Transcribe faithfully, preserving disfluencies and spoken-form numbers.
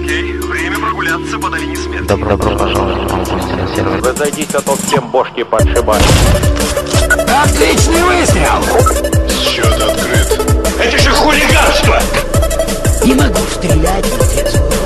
Окей, время прогуляться по долине смерти. Добро, добро пожаловать на сервер. Разойдись, а то всем бошки подшибать. Отличный выстрел! Счет открыт. Это же хулиганство! Не могу стрелять в лицо.